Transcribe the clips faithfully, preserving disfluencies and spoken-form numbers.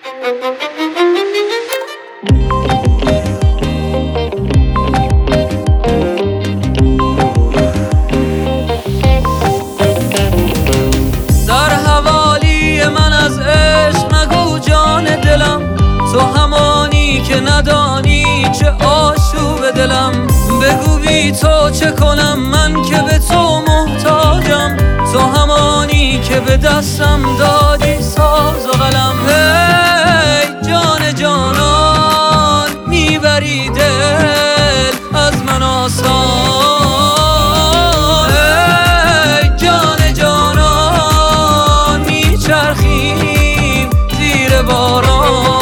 در حوالی من از عشق نگو جان دلم، تو همانی که ندانی چه آشوب دلم. بگو بی تو چه کنم من که به تو محتاجم، تو همانی که به دستم دادی ساز و قلم. هی جان جانان میبری دل از من آسان، هی جان جانان میچرخیم زیر باران.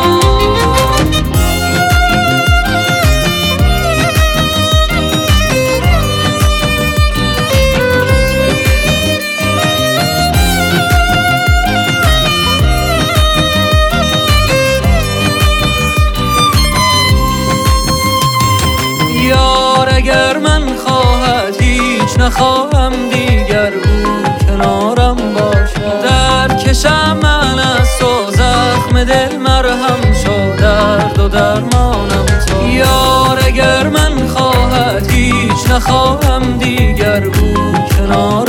اگر من خواهد هیچ نخواهم دیگر او کنارم باشد. در کشم من از تو زخم دل مرهم شد، درد و درمانم تو. یار اگر من خواهد هیچ نخواهم دیگر او کنارم